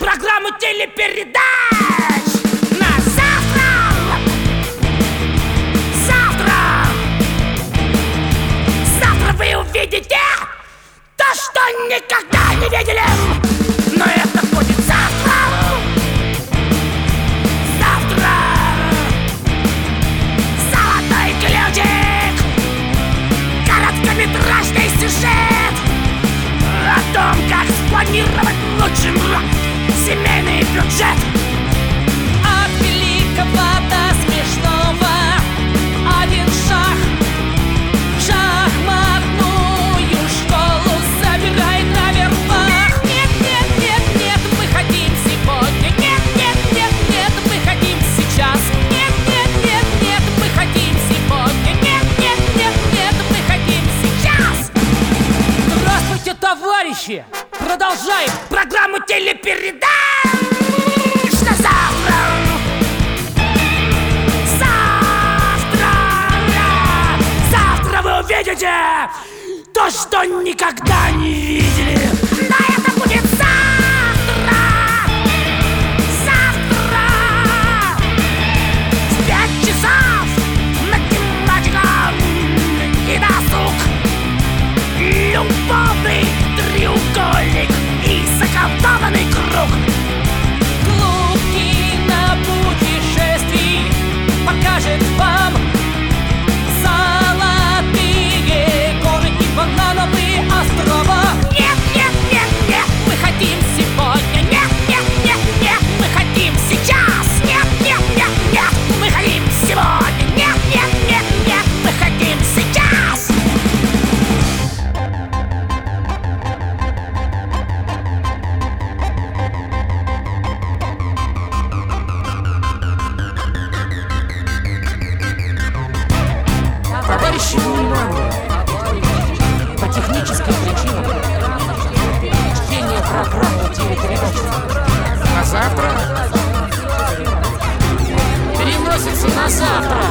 программу телепередач на завтра. Завтра вы увидите то, что никогда не видели. Но это будет завтра. Золотой ключик. Короткометражный сюжет о том, как спланировать лучшим семейный бюджет. От великого до смешного один шаг. Шахматную школу забирай наверх. Нет, нет, нет, нет, мы хотим сегодня. Нет, нет, нет, нет, мы хотим сейчас. Нет, нет, нет, нет, мы хотим сегодня. Нет, нет, нет, нет, мы хотим сейчас. Здравствуйте, товарищи! Продолжаем программу телепередач на завтра. Завтра вы увидите то, что никогда не видели. Да, это будет завтра. В 5 часов математика и досуг. Любовный треугольник и заколдованный круг. Клуб кинопутешествий покажет вам золотые горы и банановые острова. Нет, нет, нет, нет, Мы хотим сегодня. нет, нет, нет, нет, мы хотим сейчас. Нет, нет, нет, нет, мы хотим сегодня. Нет, нет, нет, нет, мы хотим сейчас. Товарищи, внимание! По техническим причинам чтение программы телепередач на завтра переносится на завтра.